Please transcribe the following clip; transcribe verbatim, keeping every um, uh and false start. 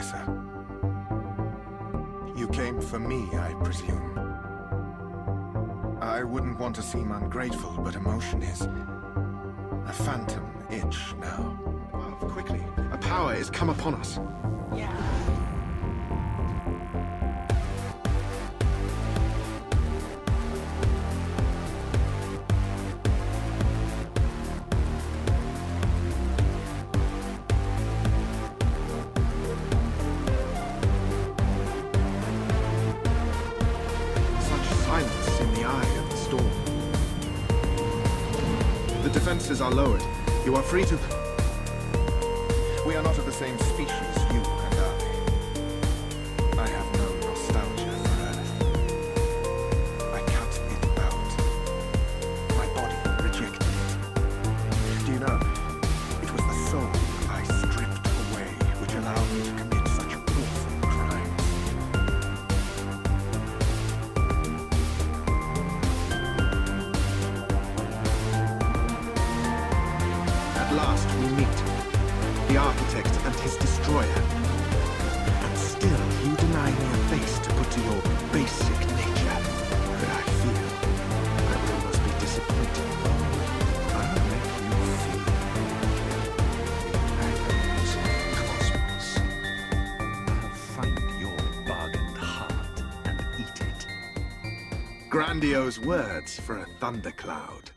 closer. You came for me, I presume. I wouldn't want to seem ungrateful, but emotion is a phantom itch now. Move quickly. A power is come upon us. Yeah. The defenses are lowered. You are free to... We are not of the same species, you and I. I have no nostalgia for Earth. I cut it out. My body rejected it. Do you know, it was the soul I stripped away which allowed me to commit such awful crimes. At last we meet, the architect and his destroyer. And still you deny me a face to put to your basic nature. Could I feel, I would almost be disappointed. I'll make you feel the agonies of cosmos. I'll find your bug and heart and eat it. Grandiose words for a thundercloud.